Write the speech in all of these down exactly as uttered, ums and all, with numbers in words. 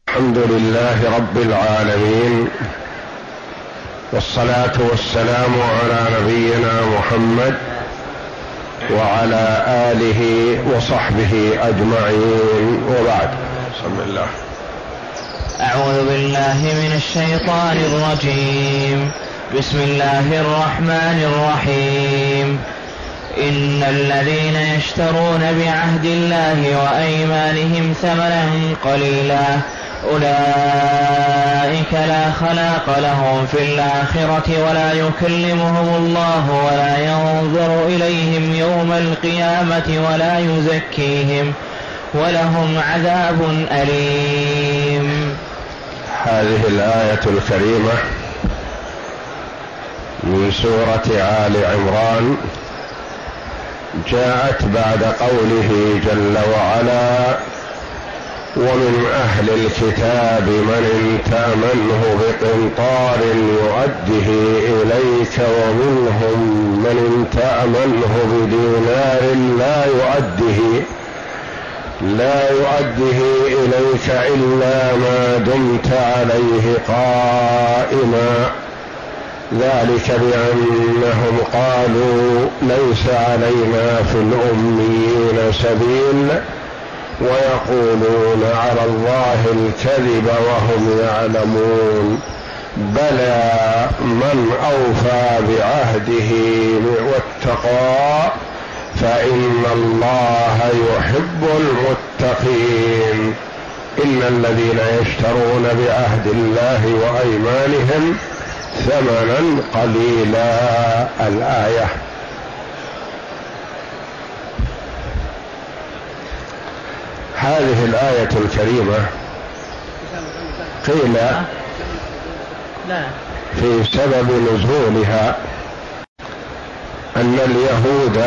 الحمد لله رب العالمين، والصلاة والسلام على نبينا محمد وعلى آله وصحبه أجمعين، وبعد. بسم الله. أعوذ بالله من الشيطان الرجيم. بسم الله الرحمن الرحيم. إن الذين يشترون بعهد الله وأيمانهم ثمنا قليلا أولئك لا خلاق لهم في الآخرة ولا يكلمهم الله ولا ينظر إليهم يوم القيامة ولا يزكيهم ولهم عذاب أليم. هذه الآية الكريمة من سورة آل عمران جاءت بعد قوله جل وعلا: ومن أهل الكتاب من إن تأمنه بقنطار يؤده إليك ومنهم من إن تأمنه بدينار لا يؤده لا يؤده إليك إلا ما دمت عليه قائما، ذلك بأنهم قالوا ليس علينا في الأميين سبيل ويقولون على الله الكذب وهم يعلمون. بلى من أوفى بعهده واتقى فإن الله يحب المتقين. إن الذين يشترون بعهد الله وأيمانهم ثمنا قليلا. الآية. هذه الآية الكريمة قيل في سبب نزولها أن اليهود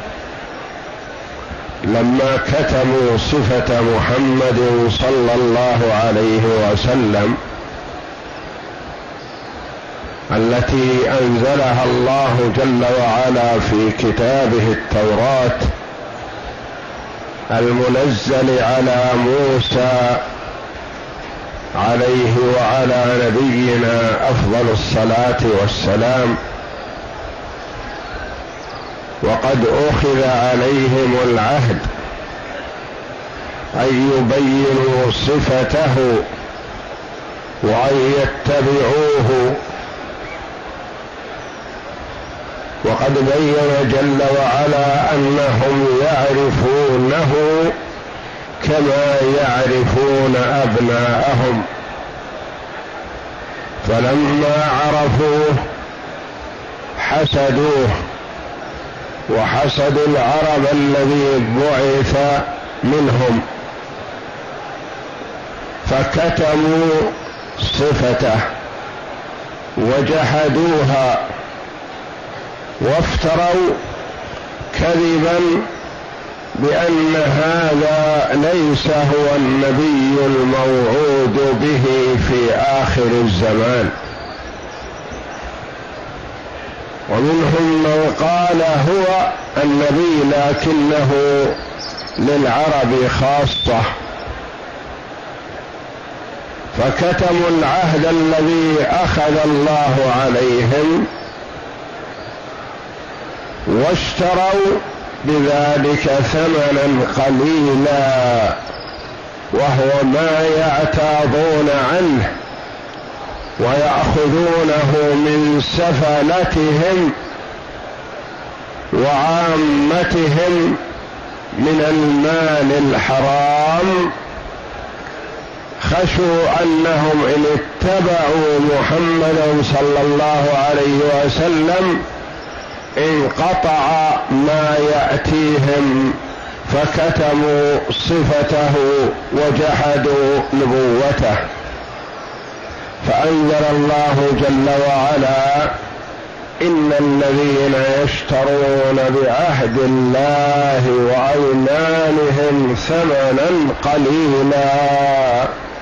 لما كتموا صفة محمد صلى الله عليه وسلم التي أنزلها الله جل وعلا في كتابه التوراة المنزل على موسى عليه وعلى نبينا أفضل الصلاة والسلام، وقد أخذ عليهم العهد أن يبينوا صفته وأن يتبعوه، وقد بين جل وعلا أنهم يعرفونه كما يعرفون أبناءهم، فلما عرفوه حسدوه وحسدوا العرب الذي بعث منهم، فكتموا صفته وجحدوها وافتروا كذبا بأن هذا ليس هو النبي الموعود به في آخر الزمان. ومنهم من قال هو النبي لكنه للعرب خاصة، فكتموا العهد الذي أخذ الله عليهم واشتروا بذلك ثمنا قليلا، وهو ما يعتاضون عنه ويأخذونه من سفلتهم وعامتهم من المال الحرام، خشوا أنهم إن اتبعوا محمدا صلى الله عليه وسلم انقطع ما يأتيهم، فكتموا صفته وجحدوا نبوته. فأنزل الله جل وعلا: إن الذين يشترون بعهد الله وأيمانهم ثمنا قليلا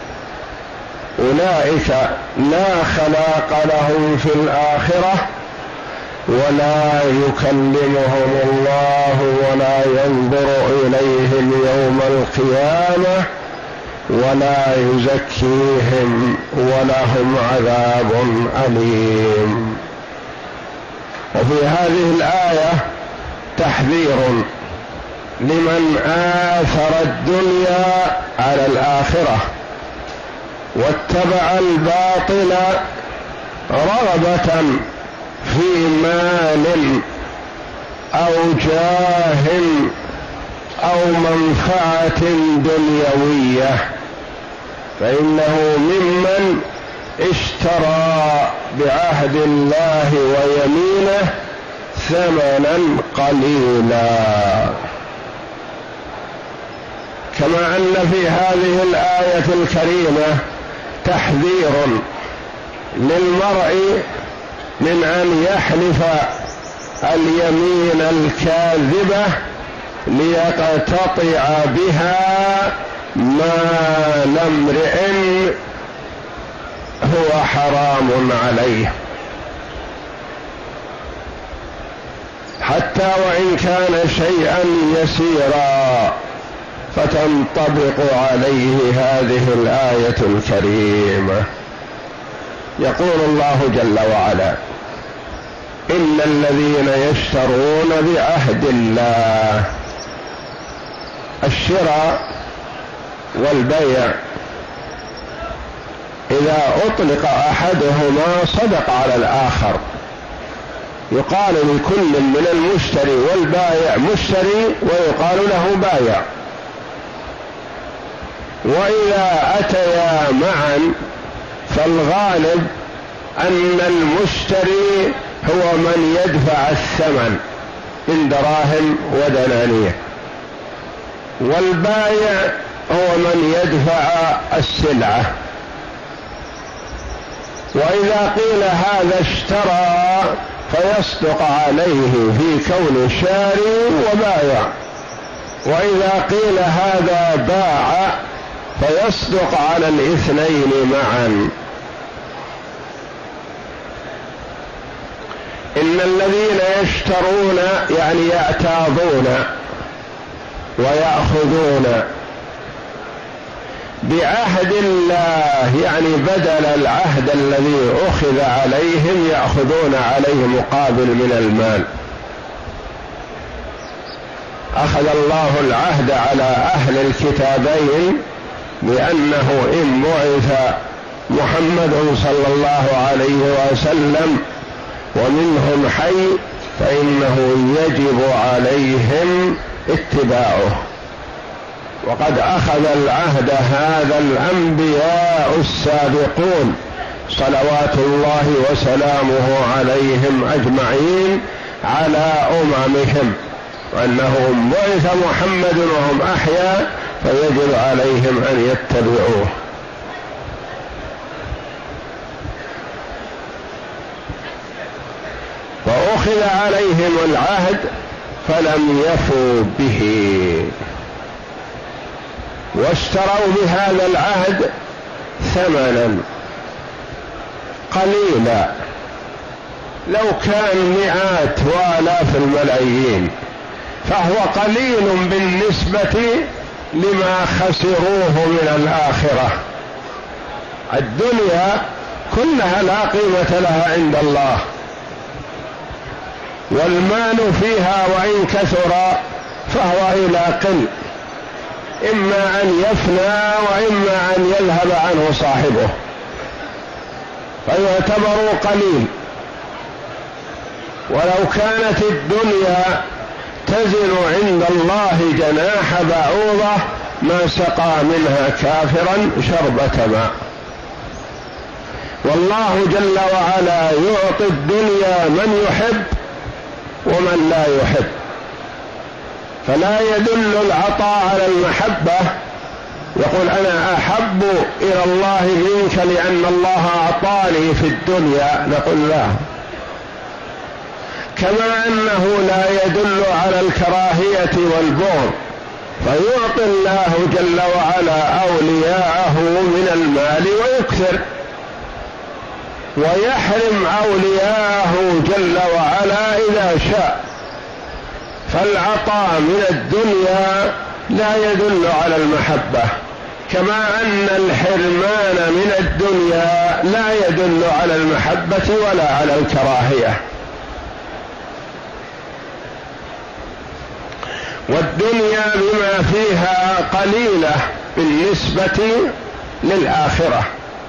أولئك لا خلاق لهم في الآخرة ولا يكلمهم الله ولا ينظر إليهم يوم القيامة ولا يزكيهم ولهم عذاب أليم. وفي هذه الآية تحذير لمن آثر الدنيا على الآخرة واتبع الباطل رغبة في مال أو جاه أو منفعة دنيوية، فإنه ممن اشترى بعهد الله ويمينه ثمنا قليلا. كما أن في هذه الآية الكريمة تحذير للمرء من أن يحلف اليمين الكاذبة ليقتطع بها مال امرئ هو حرام عليه، حتى وإن كان شيئا يسيرا، فتنطبق عليه هذه الآية الكريمة. يقول الله جل وعلا: إن الذين يشترون بعهد الله. الشراء والبيع إذا أطلق أحدهما صدق على الآخر، يقال لكل من المشتري والبائع مشتري ويقال له بايع. وإذا أتيا معا فالغالب أن المشتري هو من يدفع الثمن من دراهم ودنانير، والبائع هو من يدفع السلعة. وإذا قيل هذا اشترى فيصدق عليه في كون شاري وبائع، وإذا قيل هذا باع فيصدق على الاثنين معا. إن الذين يشترون يعني يعتاضون ويأخذون بعهد الله، يعني بدل العهد الذي أخذ عليهم يأخذون عليه مقابل من المال. أخذ الله العهد على أهل الكتابين بأنه إن بعث محمد صلى الله عليه وسلم ومنهم حي فإنه يجب عليهم اتباعه. وقد أخذ العهد هذا الأنبياء السابقون صلوات الله وسلامه عليهم أجمعين على أممهم، وأنهم بعث محمد وهم أحياء فيجب عليهم أن يتبعوه. وأخذ عليهم العهد فلم يفوا به، واشتروا بهذا العهد ثمنا قليلا، لو كان مئات وآلاف الملايين فهو قليل بالنسبة لما خسروه من الآخرة. الدنيا كلها لا قيمة لها عند الله، والمال فيها وإن كثر فهو إلى قل، إما أن يفنى وإما أن يذهب عنه صاحبه، فيعتبر قليل. ولو كانت الدنيا تزن عند الله جناح بعوضة ما سقى منها كافرا شربة ماء. والله جل وعلا يعطي الدنيا من يحب ومن لا يحب، فلا يدل العطاء على المحبة. يقول أنا أحب إلى الله منك لأن الله أعطاني في الدنيا، نقول لا. كما أنه لا يدل على الكراهية والبغض، فيعطي الله جل وعلا أولياءه من المال ويكثر، ويحرم أولياءه جل وعلا إذا شاء. فالعطاء من الدنيا لا يدل على المحبة، كما أن الحرمان من الدنيا لا يدل على المحبة ولا على الكراهية. والدنيا بما فيها قليلة بالنسبة للآخرة،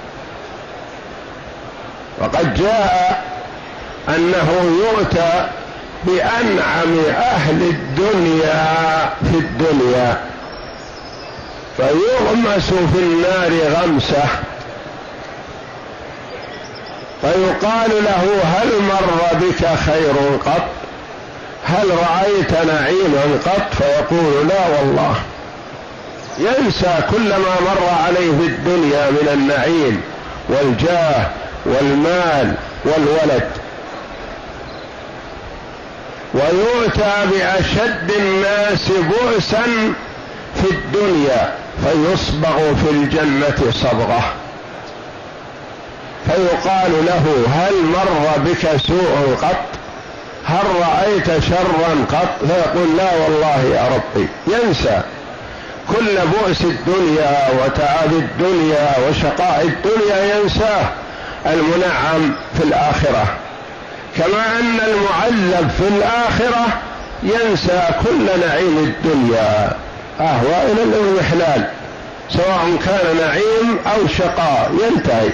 وقد جاء أنه يؤتى بأنعم أهل الدنيا في الدنيا فيغمس في النار غمسة، فيقال له هل مر بك خير قط؟ هل رأيت نعيما قط؟ فيقول لا والله، ينسى كل ما مر عليه في الدنيا من النعيم والجاه والمال والولد. ويؤتى بأشد الناس بؤسا في الدنيا فيصبغ في الجنة صبغة، فيقال له هل مر بك سوء قط؟ هل رأيت شرا قط؟ فيقول لا والله يا ربي، ينسى كل بؤس الدنيا وتعب الدنيا وشقاء الدنيا، ينساه المنعم في الآخرة، كما أن المعذب في الآخرة ينسى كل نعيم الدنيا أهوى إلى الانحلال، سواء كان نعيم أو شقاء ينتهي.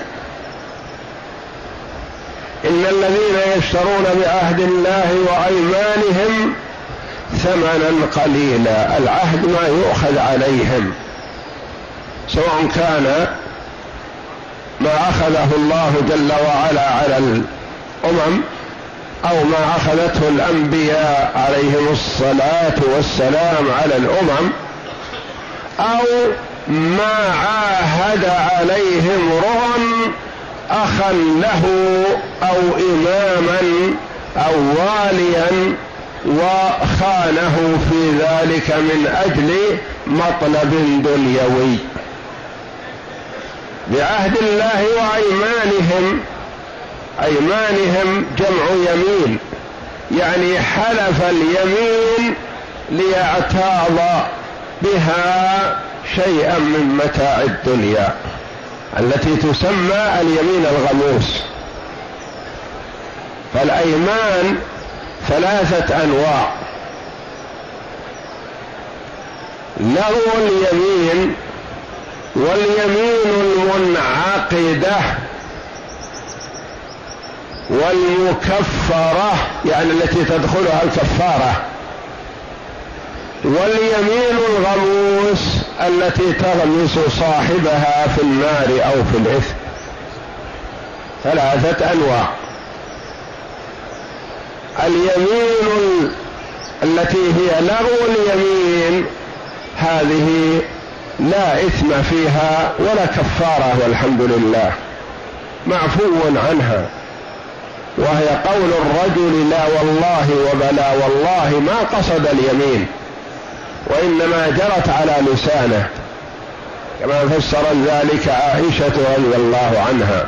إن الذين يشترون بعهد الله وأيمانهم ثمنا قليلا، العهد ما يؤخذ عليهم، سواء كان ما أخذه الله جل وعلا على الأمم أو ما أخذته الأنبياء عليهم الصلاة والسلام على الأمم، أو ما عاهد عليهم رغم أخا له أو إماما أو واليا وخانه في ذلك من أجل مطلب دنيوي. بعهد الله وأيمانهم، أيمانهم جمع يمين، يعني حلف اليمين ليعتاض بها شيئا من متاع الدنيا التي تسمى اليمين الغموس. فالأيمان ثلاثة أنواع: لغو اليمين، واليمين المنعقدة، والمكفرة يعني التي تدخلها الكفارة، واليمين الغموس التي تغمس صاحبها في النار أو في الإثم. ثلاثة أنواع: اليمين التي هي لغو اليمين هذه لا إثم فيها ولا كفارة والحمد لله، معفو عنها، وهي قول الرجل لا والله وبلا والله ما قصد اليمين وإنما جرت على لسانه، كما فسر ذلك عائشة رضي الله عنها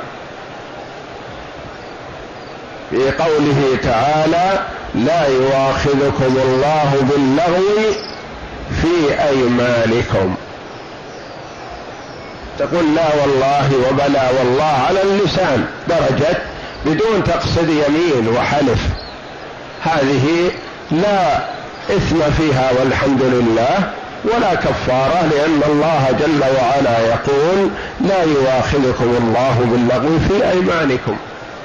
في قوله تعالى: لا يؤاخذكم الله باللغو في أيمانكم. تقول لا والله وبلا والله على اللسان درجة بدون تقصد يمين وحلف، هذه لا إثم فيها والحمد لله ولا كفارة، لأن الله جل وعلا يقول: لا يؤاخذكم الله باللغو في أيمانكم.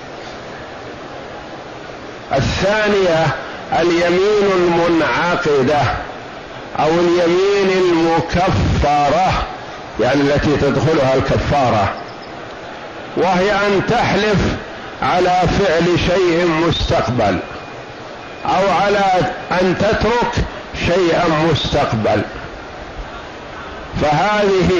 الثانية اليمين المنعقدة أو اليمين المكفرة، يعني التي تدخلها الكفارة، وهي أن تحلف على فعل شيء مستقبل أو على أن تترك شيئا مستقبل، فهذه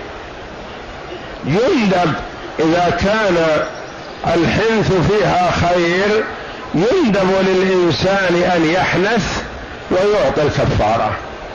يندب إذا كان الحنث فيها خير، يندب للإنسان أن يحنث ويعطي الكفارة.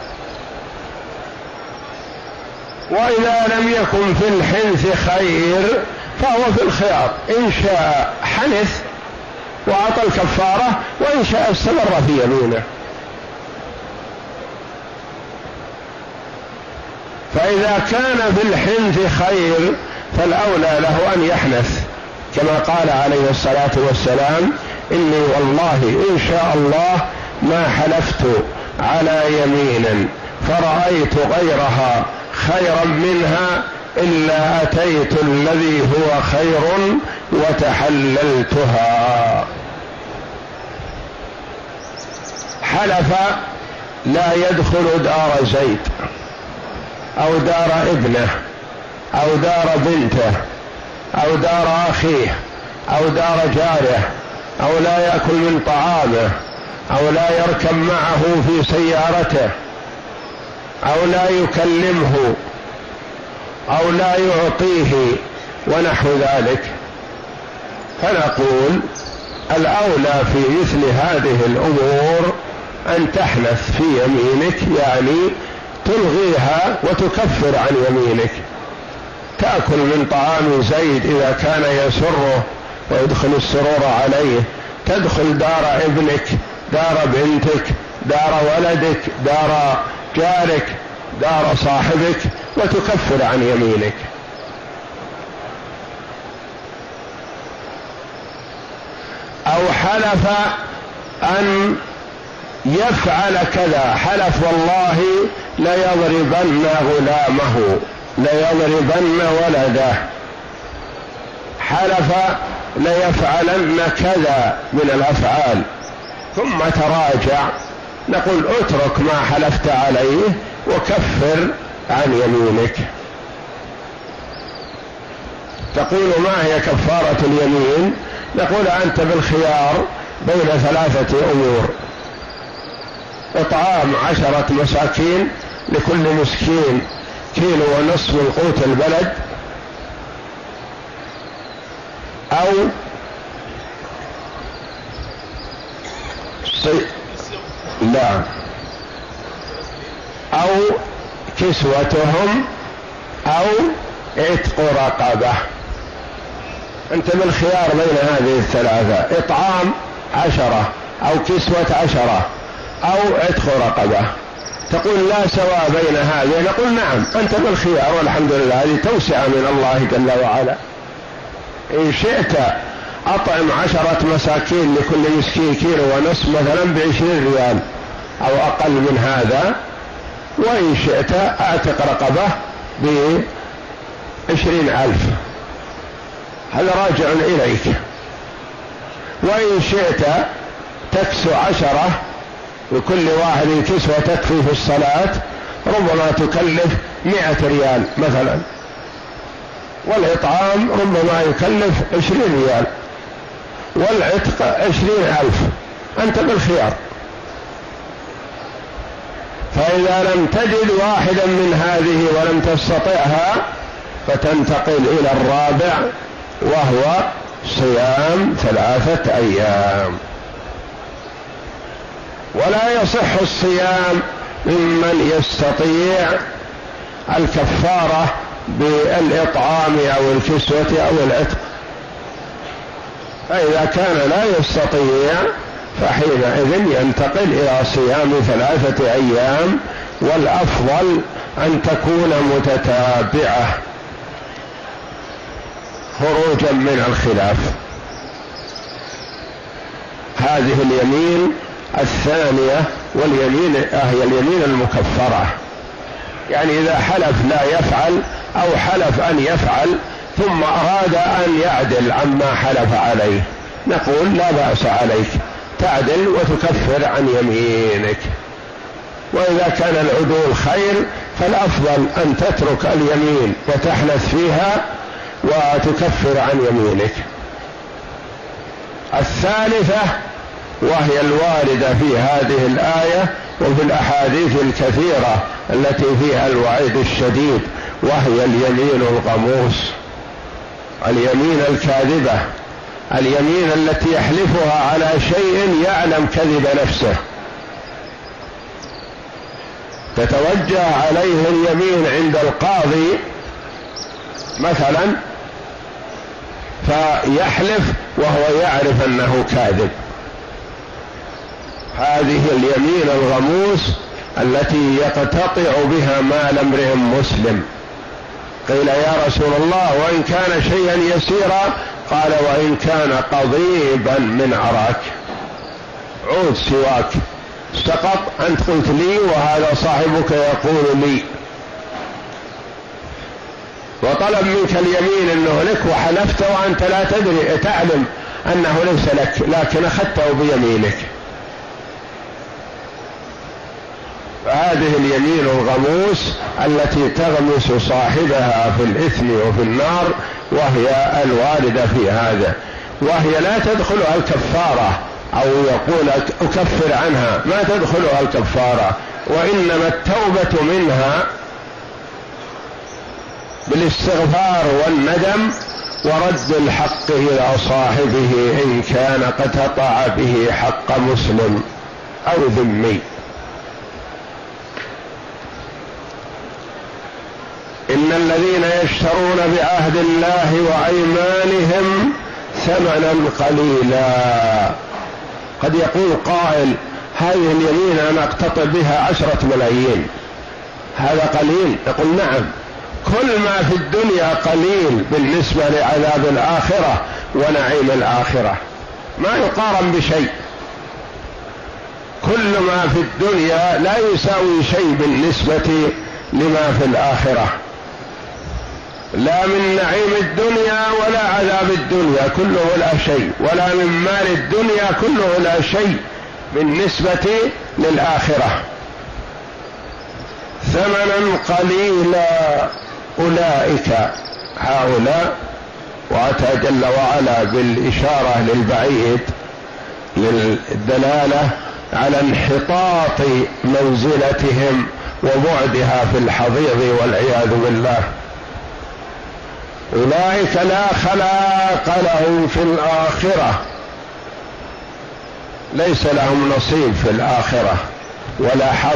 وإذا لم يكن في الحنث خير فهو في الخيار، إن شاء حنث وأعطى الكفارة، وإن شاء استمر في يمينه. فإذا كان في الحنث خير فالأولى له أن يحنث، كما قال عليه الصلاة والسلام: إني والله إن شاء الله ما حلفت على يمين فرأيت غيرها خيرا منها إلا أتيت الذي هو خير وتحللتها. حلف لا يدخل دار زيد أو دار ابنه أو دار بنته أو دار أخيه أو دار جاره، أو لا يأكل من طعامه، أو لا يركب معه في سيارته، أو لا يكلمه، أو لا يعطيه ونحو ذلك. فنقول الأولى في مثل هذه الأمور أن تحنث في يمينك، يعني تلغيها وتكفر عن يمينك. تأكل من طعام زيد إذا كان يسره ويدخل السرور عليه، تدخل دار ابنك، دار بنتك، دار ولدك، دار جارك، دار صاحبك، وتكفر عن يمينك. أو حلف أن يفعل كذا، حلف والله ليضربن غلامه، ليضربن ولده، حلف ليفعلن كذا من الأفعال، ثم تراجع، نقول اترك ما حلفت عليه وكفر عن يمينك. تقول ما هي كفارة اليمين؟ نقول أنت بالخيار بين ثلاثة أمور: إطعام عشرة مساكين، لكل مسكين كيلو ونصف من قوت البلد، أو صي... لا أو كسوتهم، أو عتق رقبة. أنت بالخيار بين هذه الثلاثة: إطعام عشرة، أو كسوة عشرة، أو عتق رقبة. تقول لا سواء بين هذه، نقول نعم أنت بالخيار، والحمد لله، هذه توسعة من الله جل وعلا. إن شئت أطعم عشرة مساكين لكل مسكين كيلو ونصف مثلا بعشرين ريال أو أقل من هذا، وإن شئت أعتق رقبة بعشرين ألف، هذا راجع إليك. وإن شئت تكسو عشرة، وكل واحد كسوة تكفي في الصلاة، ربما تكلف مئة ريال مثلا، والإطعام ربما يكلف عشرين ريال، والعتق عشرين ألف. أنت بالخيار. فإذا لم تجد واحدا من هذه ولم تستطعها فتنتقل إلى الرابع، وهو صيام ثلاثة أيام. ولا يصح الصيام ممن يستطيع الكفارة بالإطعام أو الكسوة أو العتق. فإذا كان لا يستطيع فحينئذ ينتقل إلى صيام ثلاثة أيام، والأفضل أن تكون متتابعة خروجا من الخلاف. هذه اليمين الثانية، واليمين هي اليمين المكفرة، يعني إذا حلف لا يفعل أو حلف أن يفعل ثم أراد أن يعدل عما حلف عليه، نقول لا بأس عليك، تعدل وتكفر عن يمينك. وإذا كان العدول خير فالأفضل أن تترك اليمين وتحنث فيها وتكفر عن يمينك. الثالثة وهي الواردة في هذه الآية وفي الأحاديث الكثيرة التي فيها الوعيد الشديد، وهي اليمين الغموس، اليمين الكاذبة، اليمين التي يحلفها على شيء يعلم كذب نفسه. تتوجه عليه اليمين عند القاضي مثلا فيحلف وهو يعرف أنه كاذب، هذه اليمين الغموس التي يقتطع بها مال امرئ مسلم. قيل يا رسول الله وإن كان شيئا يسيرا؟ قال وإن كان قضيبا من عراك، عود سواك سقط، أنت قلت لي وهذا صاحبك يقول لي، وطلب منك اليمين أنه لك وحلفت وأنت لا تدري، تعلم أنه ليس لك لكن أخذته بيمينك. فهذه اليمين الغموس التي تغمس صاحبها في الإثم وفي النار، وهي الواردة في هذا، وهي لا تدخلها الكفارة، أو يقول أكفر عنها، ما تدخلها الكفارة، وإنما التوبة منها بالاستغفار والندم ورد الحق إلى صاحبه إن كان قد قطع به حق مسلم أو ذمي. إن الذين يشترون بعهد الله وأيمانهم ثمنا قليلا. قد يقول قائل هذه اليمين أنا أقتطع بها عشرة ملايين، هذا قليل؟ يقول نعم، كل ما في الدنيا قليل بالنسبة لعذاب الآخرة ونعيم الآخرة، ما يقارن بشيء. كل ما في الدنيا لا يساوي شيء بالنسبة لما في الآخرة، لا من نعيم الدنيا ولا عذاب الدنيا كله لا شيء، ولا من مال الدنيا كله لا شيء بالنسبة للآخرة. ثمنا قليلا أولئك هؤلاء، وأتى جل وعلا بالإشارة للبعيد للدلالة على انحطاط منزلتهم وبعدها في الحضيض والعياذ بالله. أولئك لا خلاق لهم في الآخرة، ليس لهم نصيب في الآخرة ولا حظ،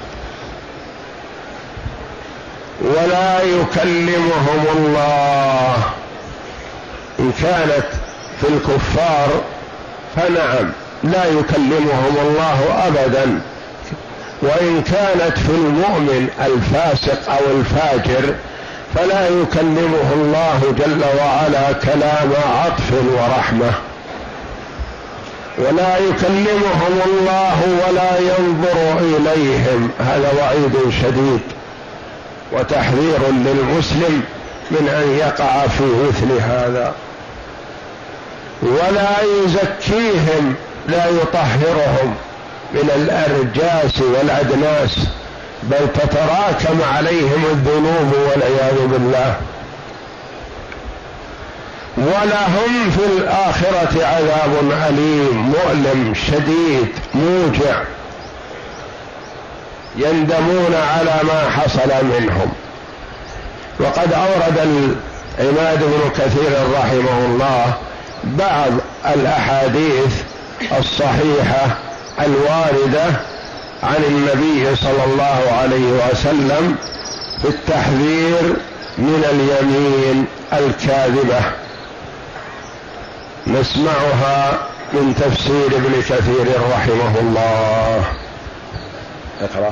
ولا يكلمهم الله. إن كانت في الكفار فنعم لا يكلمهم الله أبدا، وإن كانت في المؤمن الفاسق أو الفاجر فلا يكلمه الله جل وعلا كلام عطف ورحمة، ولا يكلمهم الله ولا ينظر إليهم. هذا وعيد شديد وتحذير للمسلم من أن يقع في مثل هذا. ولا يزكيهم، لا يطهرهم من الأرجاس والأدناس، بل تتراكم عليهم الذنوب والعياذ بالله. ولهم في الآخرة عذاب أليم مؤلم شديد موجع، يندمون على ما حصل منهم. وقد أورد العماد بن كثير رحمه الله بعض الأحاديث الصحيحة الواردة عن النبي صلى الله عليه وسلم في التحذير من اليمين الكاذبة، نسمعها من تفسير ابن كثير رحمه الله. اقرأ.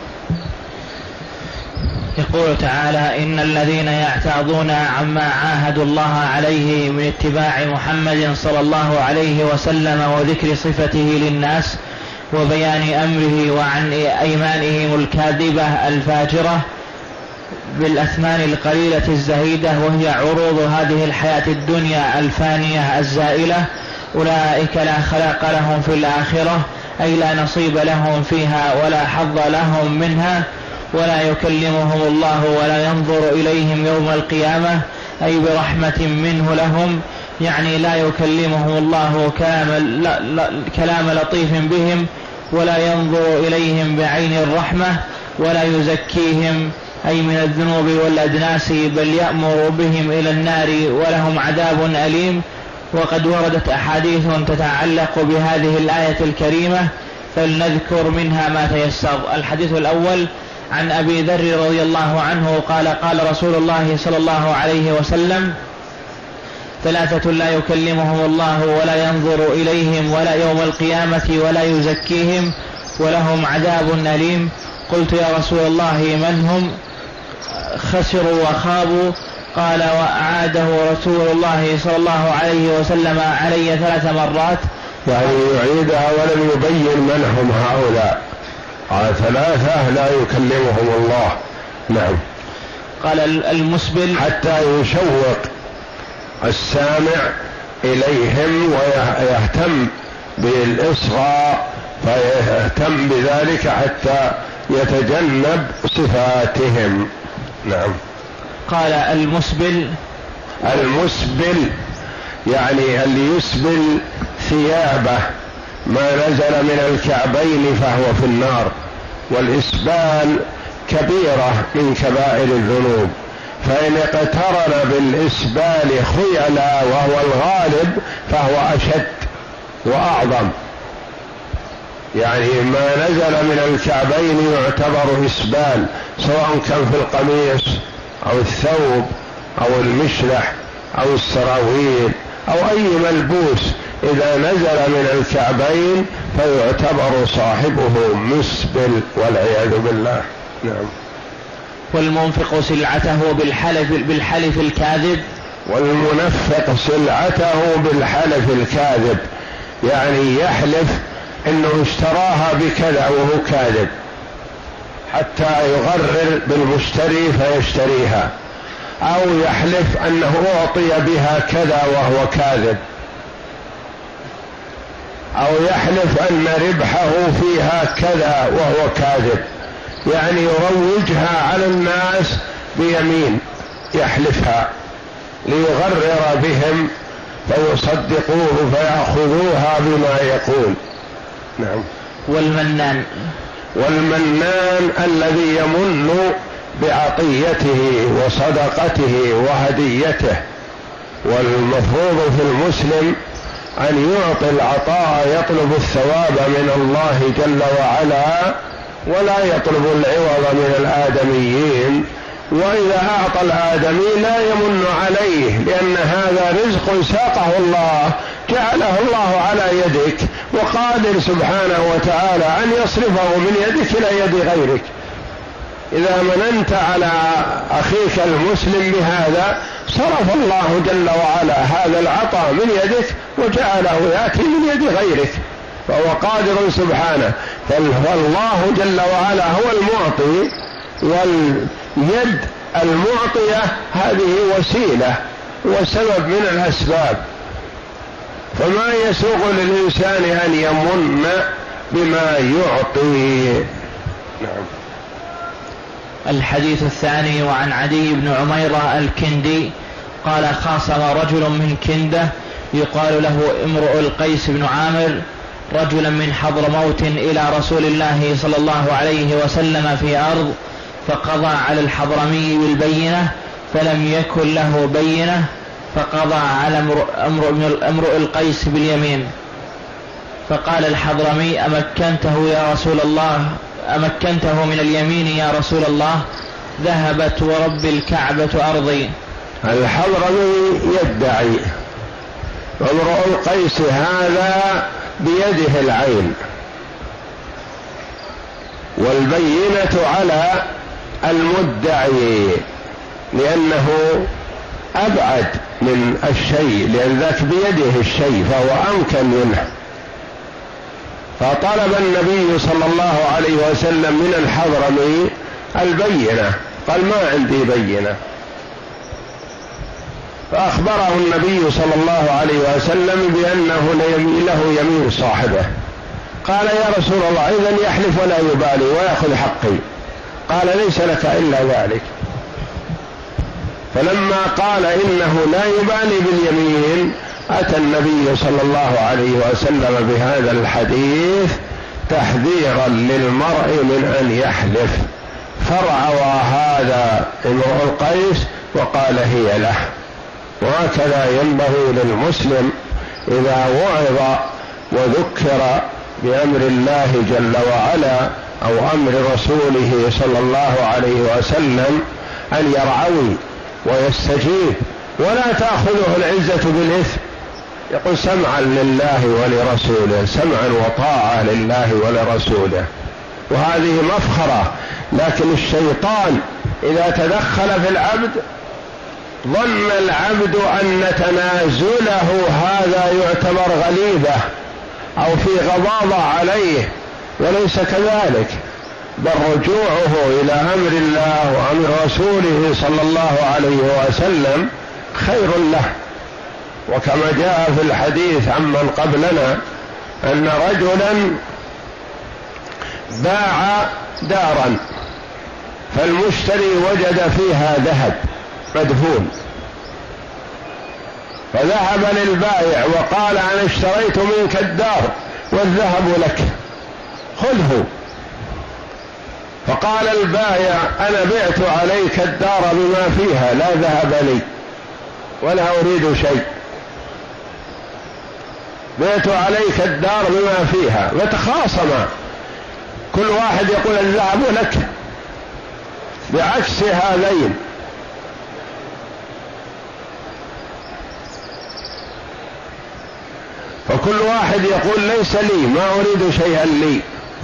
يقول تعالى: إن الذين يعتاضون عما عاهدوا الله عليه من اتباع محمد صلى الله عليه وسلم وذكر صفته للناس وبيان أمره وعن أيمانهم الكاذبة الفاجرة بالأثمان القليلة الزهيدة، وهي عروض هذه الحياة الدنيا الفانية الزائلة، أولئك لا خلاق لهم في الآخرة، أي لا نصيب لهم فيها ولا حظ لهم منها، ولا يكلمهم الله ولا ينظر إليهم يوم القيامة، أي برحمة منه لهم، يعني لا يكلمهم الله كلام, لا لا كلام لطيف بهم، ولا ينظر إليهم بعين الرحمة، ولا يزكيهم أي من الذنوب والأدناس، بل يأمر بهم إلى النار ولهم عذاب أليم. وقد وردت أحاديث تتعلق بهذه الآية الكريمة، فلنذكر منها ما تيسر. الحديث الأول عن أبي ذر رضي الله عنه قال: قال رسول الله صلى الله عليه وسلم: ثلاثة لا يكلمهم الله ولا ينظر إليهم ولا يوم القيامة ولا يزكيهم: ولهم عذاب أليم. قلت يا رسول الله من هم؟ خسروا وخابوا. قال وأعاده رسول الله صلى الله عليه وسلم علي ثلاث مرات. يعني يعيدها ولم يبين من هم هؤلاء. قال ثلاثة لا يكلمهم الله. نعم. قال المسبل حتى يشوق السامع إليهم ويهتم بالإصغاء فيهتم بذلك حتى يتجنب صفاتهم. نعم. قال المسبل المسبل يعني اللي يسبل ثيابه ما نزل من الكعبين فهو في النار، والإسبال كبيرة من كبائر الذنوب، فإن اقترن بالإسبال خيلا وهو الغالب فهو أشد وأعظم. يعني ما نزل من الكعبين يعتبر إسبال، سواء كان في القميص أو الثوب أو المشلح أو السراويل أو أي ملبوس، إذا نزل من الكعبين فيعتبر صاحبه مسبل والعياذ بالله. نعم. والمنفق سلعته بالحلف بالحلف الكاذب. والمنفق سلعته بالحلف الكاذب، يعني يحلف انه اشتراها بكذا وهو كاذب حتى يغرر بالمشتري فيشتريها، او يحلف انه اعطي بها كذا وهو كاذب، او يحلف ان ربحه فيها كذا وهو كاذب، يعني يروجها على الناس بيمين يحلفها ليغرر بهم فيصدقوه فيأخذوها بما يقول. نعم. والمنان والمنان الذي يمن بعطيته وصدقته وهديته. والمفروض في المسلم أن يعطي العطاء يطلب الثواب من الله جل وعلا ولا يطلب العوض من الآدميين، وإذا أعطى الآدمي لا يمن عليه، لأن هذا رزق ساقه الله جعله الله على يدك، وقادر سبحانه وتعالى أن يصرفه من يدك إلى يد غيرك. إذا مننت على أخيك المسلم بهذا صرف الله جل وعلا هذا العطاء من يدك وجعله يأتي من يد غيرك، فهو قادر سبحانه. فالله جل وعلا هو المعطي، واليد المعطية هذه وسيلة وسبب من الأسباب، فما يسوغ للإنسان أن يمن بما يعطي. نعم. الحديث الثاني. وعن عدي بن عميرة الكندي قال خاصم رجل من كندة يقال له امرؤ القيس بن عامر رجلا من حضرموت إلى رسول الله صلى الله عليه وسلم في أرض، فقضى على الحضرمي بالبينة فلم يكن له بينة، فقضى على امرؤ القيس باليمين. فقال الحضرمي أمكنته يا رسول الله أمكنته من اليمين يا رسول الله؟ ذهبت ورب الكعبة أرضي. الحضرمي يدعي، وامرؤ القيس هذا بيده العين، والبينة على المدعي لأنه أبعد من الشيء، لأن ذاك بيده الشيء فهو أمكن منه. فطلب النبي صلى الله عليه وسلم من الحضرمي البينة، قال ما عندي بينة. فأخبره النبي صلى الله عليه وسلم بأنه له يمين صاحبه. قال يا رسول الله إذن يحلف ولا يبالي ويأخذ حقي. قال ليس لك إلا ذلك. فلما قال إنه لا يبالي باليمين أتى النبي صلى الله عليه وسلم بهذا الحديث تحذيرا للمرء من أن يحلف، فرعوى هذا امرؤ القيس وقال هي له. وهكذا ينبغي للمسلم إذا وعظ وذكر بأمر الله جل وعلا أو أمر رسوله صلى الله عليه وسلم أن يرعوي ويستجيب، ولا تأخذه العزة بالإثم، يقول سمعا لله ولرسوله، سمعا وطاعة لله ولرسوله، وهذه مفخرة. لكن الشيطان إذا تدخل في العبد ظن العبد أن تنازله هذا يعتبر غليظة أو في غضاضة عليه، وليس كذلك، بل رجوعه إلى أمر الله وأمر رسوله صلى الله عليه وسلم خير له. وكما جاء في الحديث عمن قبلنا أن رجلا باع دارا فالمشتري وجد فيها ذهب مدفون، فذهب للبائع وقال أنا اشتريت منك الدار والذهب لك خذه. فقال البائع أنا بعت عليك الدار بما فيها لا ذهب لي ولا أريد شيء، بعت عليك الدار بما فيها، فتخاصما كل واحد يقول الذهب لك، بعكس هذين. فكل واحد يقول ليس لي، ما أريد شيئا لي.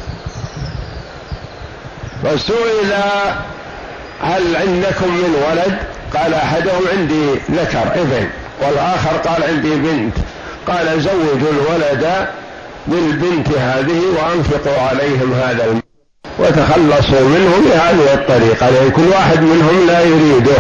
فسئل هل عندكم من ولد؟ قال أحدهم عندي ذكر ابن، والآخر قال عندي بنت. قال زوجوا الولد بالبنت هذه وأنفقوا عليهم هذا المال وتخلصوا منه بهذه الطريقة، لأن كل واحد منهم لا يريده.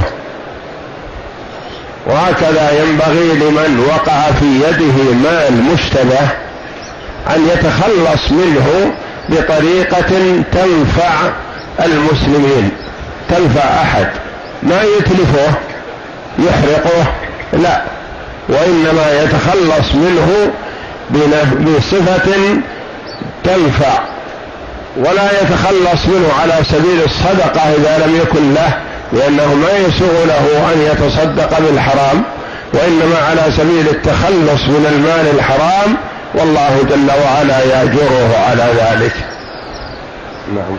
وهكذا ينبغي لمن وقع في يده مال مشتبه أن يتخلص منه بطريقة تنفع المسلمين، تنفع أحد، ما يتلفه يحرقه، لا، وإنما يتخلص منه بصفة تنفع، ولا يتخلص منه على سبيل الصدقة إذا لم يكن له، لأنه ما يسوغ له أن يتصدق بالحرام، وإنما على سبيل التخلص من المال الحرام، والله جل وعلا يأجره على ذلك. نعم.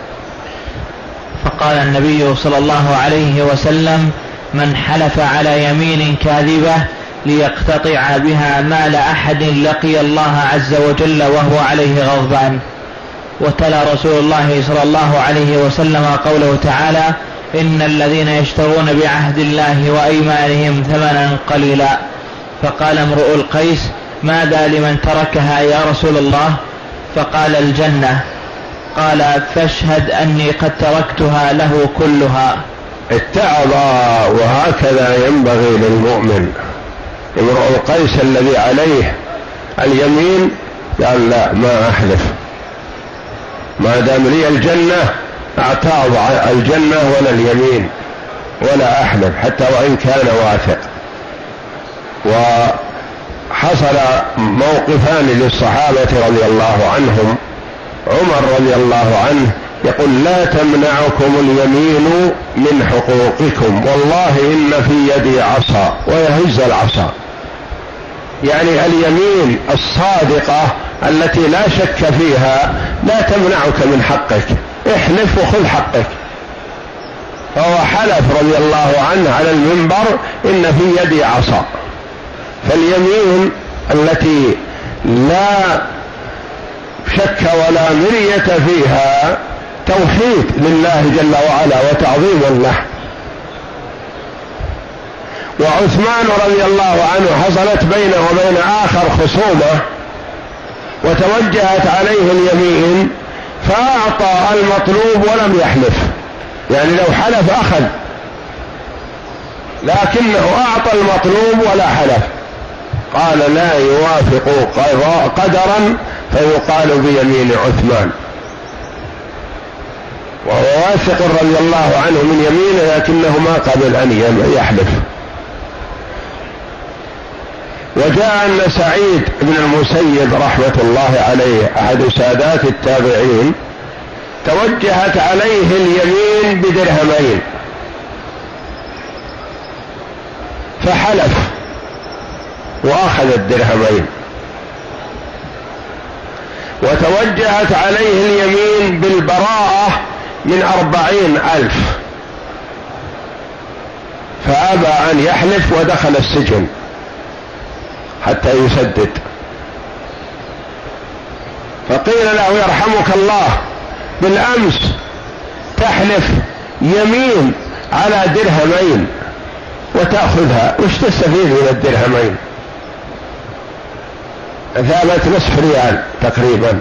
فقال النبي صلى الله عليه وسلم من حلف على يمين كاذبة ليقتطع بها مال أحد لقي الله عز وجل وهو عليه غضبان. وتلا رسول الله صلى الله عليه وسلم قوله تعالى إن الذين يشترون بعهد الله وأيمانهم ثمنا قليلا. فقال امرؤ القيس ماذا لمن تركها يا رسول الله؟ فقال الجنة. قال فاشهد أني قد تركتها له كلها. اتعظ. وهكذا ينبغي للمؤمن. امرؤ القيس الذي عليه اليمين قال لا ما أحلف، ما دام لي الجنة اعتاض الجنة ولا اليمين ولا أحلف حتى وإن كان واثق. وحصل موقفان للصحابة رضي الله عنهم. عمر رضي الله عنه يقول لا تمنعكم اليمين من حقوقكم، والله إن في يدي عصا، ويهز العصا، يعني اليمين الصادقة التي لا شك فيها لا تمنعك من حقك، احلف وخذ حقك. فهو حلف رضي الله عنه على المنبر إن في يدي عصا. فاليمين التي لا شك ولا مرية فيها توحيد لله جل وعلا وتعظيم له. وعثمان رضي الله عنه حصلت بينه وبين آخر خصومة وتوجهت عليه اليمين فأعطى المطلوب ولم يحلف، يعني لو حلف أخذ، لكنه أعطى المطلوب ولا حلف. قال لا يوافق قدرا فيقال بيمين عثمان، وهو واثق رضي الله عنه من يمينه لكنه ما قبل أن يحلف. وجاء أن سعيد بن المسيب رحمة الله عليه أحد سادات التابعين توجهت عليه اليمين بدرهمين فحلف وأخذ الدرهمين. وتوجهت عليه اليمين بالبراءة من أربعين ألف فأبى أن يحلف ودخل السجن. حتى يسدد. فقيل له يرحمك الله بالأمس تحلف يمين على درهمين وتأخذها، وش تستفيد من الدرهمين؟ ثابت نصف ريال تقريبا.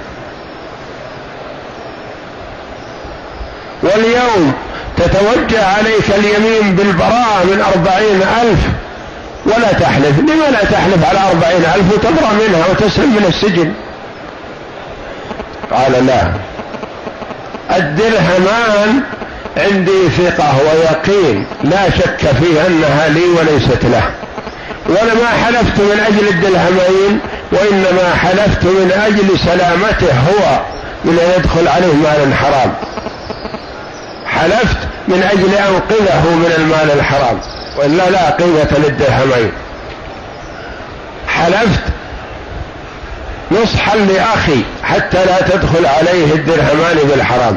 واليوم تتوجه عليك اليمين بالبراءة من أربعين ألف ولا تحلف. لما لا تحلف على أربعين ألف وتبرأ منها وتسلم من السجن؟ قال لا، الدرهمان عندي ثقة ويقين لا شك فيه أنها لي وليست له، وأنا ما حلفت من أجل الدرهمين، وإنما حلفت من أجل سلامته هو من أن يدخل عليه مال حرام. حلفت من أجل أنقذه من المال الحرام، وإلا لا قيمة للدرهمين. حلفت نصحا لأخي حتى لا تدخل عليه الدرهمان بالحرام.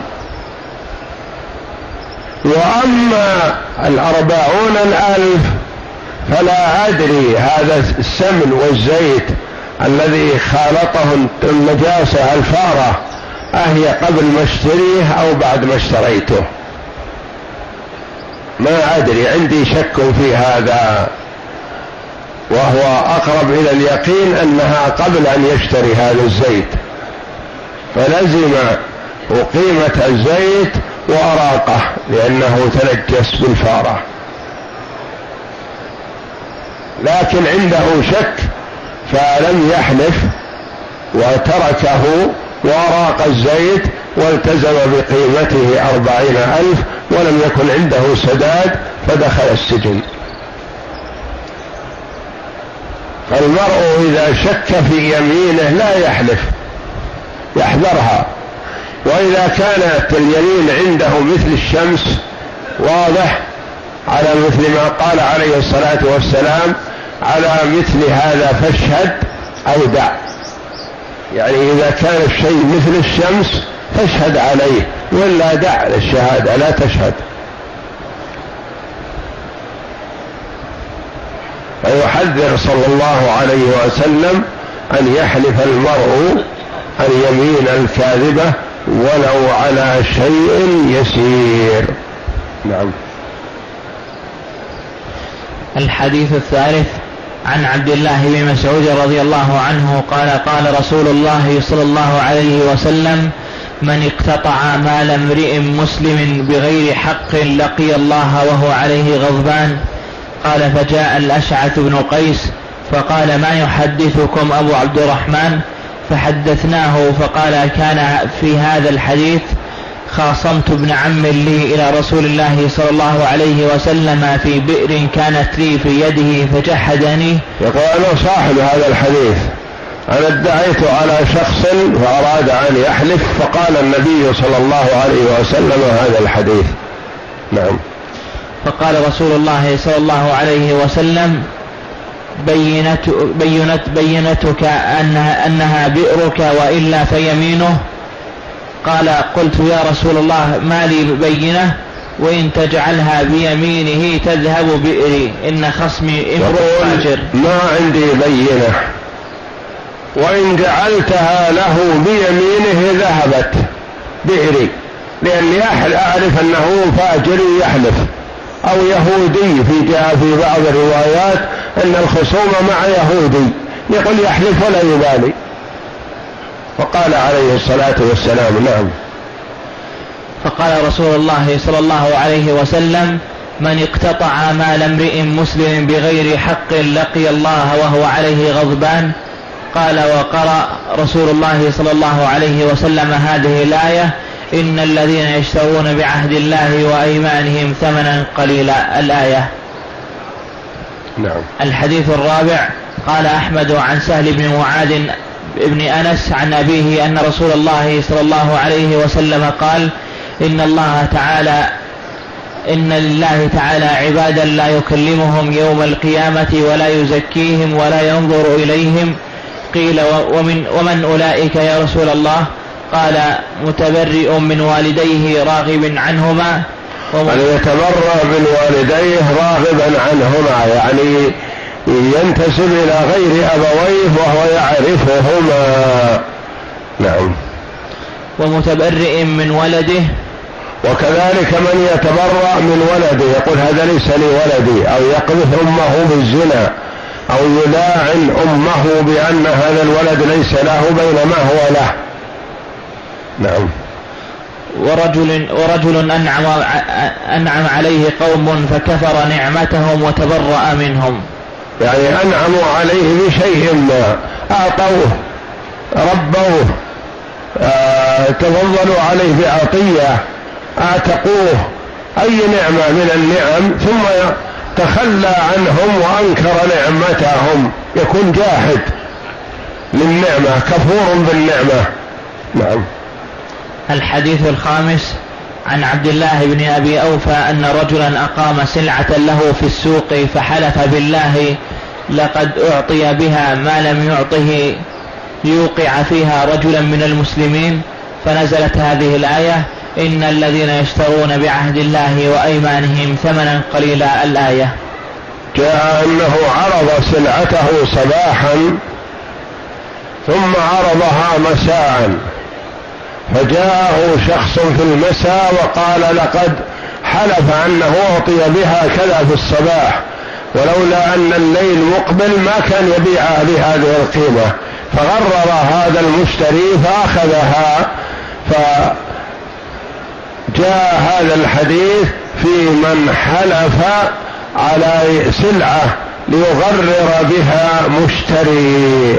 وأما الأربعون الألف فلا أدري هذا السمن والزيت الذي خالطه النجاسة الفارة أهي قبل ما اشتريه أو بعد ما اشتريته، ما أدري، عندي شك في هذا، وهو أقرب إلى اليقين أنها قبل أن يشتري هذا الزيت، فلزم وقيمة الزيت وأراقه لأنه تنجس بالفارة. لكن عنده شك فلم يحلف وتركه وأراق الزيت والتزم بقيمته أربعين ألف، ولم يكن عنده سداد فدخل السجن. فالمرء إذا شك في يمينه لا يحلف، يحذرها. وإذا كانت اليمين عنده مثل الشمس واضح على مثل ما قال عليه الصلاة والسلام على مثل هذا فاشهد أو دع، يعني إذا كان الشيء مثل الشمس فاشهد عليه، ولا دع للشهادة لا تشهد. فيحذر صلى الله عليه وسلم أن يحلف المرء اليمين الكاذبة ولو على شيء يسير. نعم. الحديث الثالث عن عبد الله بن مسعود رضي الله عنه قال قال رسول الله صلى الله عليه وسلم: من اقتطع مال امرئ مسلم بغير حق لقي الله وهو عليه غضبان. قال: فجاء الأشعث بن قيس فقال: ما يحدثكم أبو عبد الرحمن؟ فحدثناه فقال: كان في هذا الحديث خاصمت ابن عم لي إلى رسول الله صلى الله عليه وسلم في بئر كانت لي في يده فجحدني. يقول: أنا صاحب هذا الحديث، أنا ادعيت على شخص فأراد أن يحلف فقال النبي صلى الله عليه وسلم هذا الحديث. نعم. فقال رسول الله صلى الله عليه وسلم: بينت بينت بينتك أنها, أنها بئرك وإلا فيمينه. قال: قلت يا رسول الله ما لي بينة، وإن تجعلها بيمينه تذهب بئري، إن خصمي امرؤ فاجر. ما عندي بينة، وإن جعلتها له بيمينه ذهبت بئري، لأني أعرف أنه فاجر يحلف أو يهودي. في جاء في بعض الروايات أن الخصوم مع يهودي يقول يحلف ولا يبالي. فقال عليه الصلاة والسلام: نعم. فقال رسول الله صلى الله عليه وسلم: من اقتطع مال امرئ مسلم بغير حق لقي الله وهو عليه غضبان. قال: وقرأ رسول الله صلى الله عليه وسلم هذه الآية: إن الذين يشترون بعهد الله وأيمانهم ثمنا قليلا، الآية. نعم. الحديث الرابع قال أحمد عن سهل بن معاذ ابن أنس عن أبيه أن رسول الله صلى الله عليه وسلم قال: إن الله تعالى إن لله تعالى عبادا لا يكلمهم يوم القيامة ولا يزكيهم ولا ينظر إليهم. قيل: ومن, ومن أولئك يا رسول الله؟ قال: متبرئ من والديه راغب عنهما. يعني يتبرأ من والديه راغبا عنهما، يعني ينتسب إلى غير أبويه وهو يعرفهما. نعم. ومتبرئ من ولده، وكذلك من يتبرأ من ولده يقول هذا ليس لي ولدي، أو يقذف أمه بالزنا، أو يلاعن أمه بأن هذا الولد ليس له بينما هو له. نعم. ورجل, ورجل أنعم, أنعم عليه قوم فكفر نعمتهم وتبرأ منهم، يعني أنعموا عليه بشيء ما، أعطوه، ربوه، آه، تفضلوا عليه بعطية، اعتقوه، أي نعمة من النعم، ثم تخلى عنهم وأنكر نعمتهم، يكون جاحد للنعمة، كفور بالنعمة. نعم. الحديث الخامس عن عبد الله بن أبي أوفى أن رجلا أقام سلعة له في السوق فحلف بالله لقد أعطي بها ما لم يعطه ليوقع فيها رجلا من المسلمين، فنزلت هذه الآية إن الذين يشترون بعهد الله وأيمانهم ثمنا قليلا. الآية. جاء أنه عرض سلعته صباحا ثم عرضها مساء، فجاءه شخص في المساء وقال لقد حلف أنه أعطي بها كذا في الصباح، ولولا أن الليل مقبل ما كان يبيعها بهذه القيمة، فغرر هذا المشتري فأخذها. فجاء هذا الحديث في من حلف على سلعة ليغرر بها مشتري.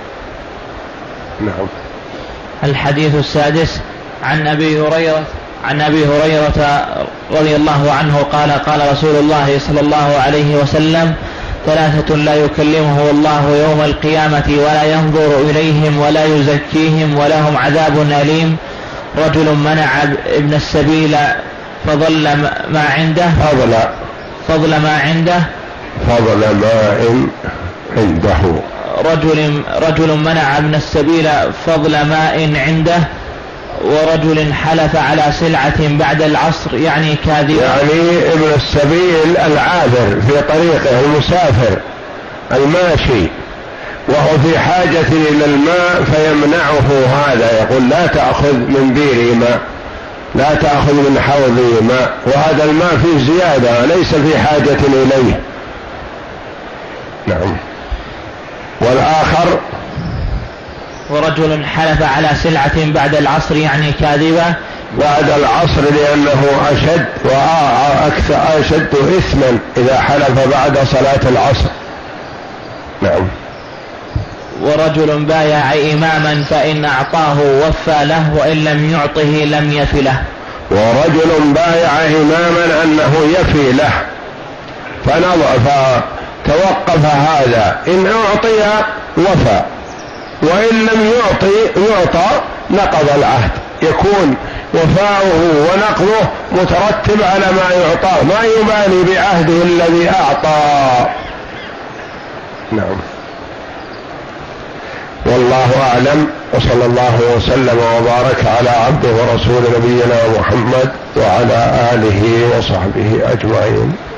نعم. الحديث السادس عن أبي هريرة عن أبي هريرة رضي الله عنه قال قال رسول الله صلى الله عليه وسلم ثلاثة لا يكلمه الله يوم القيامة ولا ينظر إليهم ولا يزكيهم ولهم عذاب أليم: رجل منع ابن السبيل فضل ما عنده فضل فضل ما عنده فضل ماء عنده رجل رجل منع ابن السبيل فضل ماء عنده، ورجل حلف على سلعة بعد العصر يعني كاذبا. يعني ابن السبيل العابر في طريقه، المسافر الماشي، وهو في حاجة إلى الماء فيمنعه هذا، يقول لا تأخذ من بيري ماء، لا تأخذ من حوضي ماء، وهذا الماء فيه زيادة ليس في حاجة إليه. نعم. والآخر: ورجل حلف على سلعة بعد العصر يعني كاذبة. بعد العصر لأنه أشد وأكثر أشد إثما إذا حلف بعد صلاة العصر. نعم. ورجل بايع إماما فإن أعطاه وفى له وإن لم يعطه لم يف له. ورجل بايع إماما أنه يفي له فتوقف هذا، إن أعطي وفى، وإن لم يعطي يعطى نقض العهد، يكون وفاؤه ونقضه مترتب على ما يعطاه، ما يبالي بعهده الذي أعطى. نعم. والله أعلم، وصلى الله وسلم وبارك على عبده ورسول نبينا محمد وعلى آله وصحبه أجمعين.